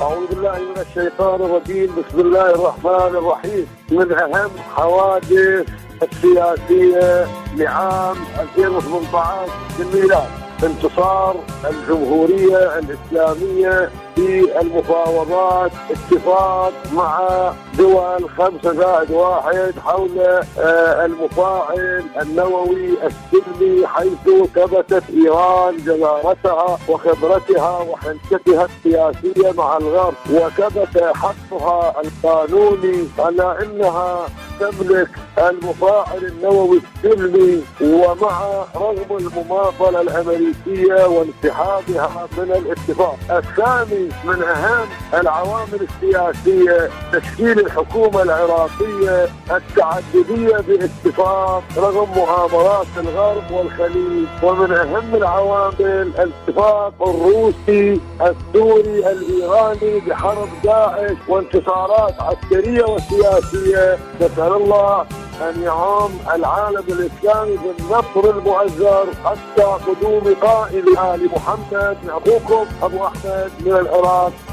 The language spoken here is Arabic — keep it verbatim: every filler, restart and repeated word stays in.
أعوذ بالله من الشيطان الرجيم. بسم الله الرحمن الرحيم. من أهم حوادث السياسية لعام ألفين وثمانية عشر بالميلاد انتصار الجمهورية الإسلامية في المفاوضات، اتفاق مع دول خمسة زائد واحد حول المفاعل النووي السلمي، حيث ثبتت إيران جدارتها وخبرتها وحنكتها السياسية مع الغرب، وثبت حقها القانوني على أنها تملك المفاعل النووي السلمي، ومع رغم المماطلة الأمريكية وانسحابها من الاتفاق. الثاني من أهم العوامل السياسية تشكيل الحكومة العراقية التعددية باتفاق رغم مؤامرات الغرب والخليج. ومن أهم العوامل الاتفاق الروسي السوري الإيراني بحرب داعش وانتصارات عسكرية وسياسية. نسأل الله أن يعم العالم الإسلامي بالنصر المؤزر حتى قدوم قائد آل محمد. أخوكم أبو أحمد من العراق.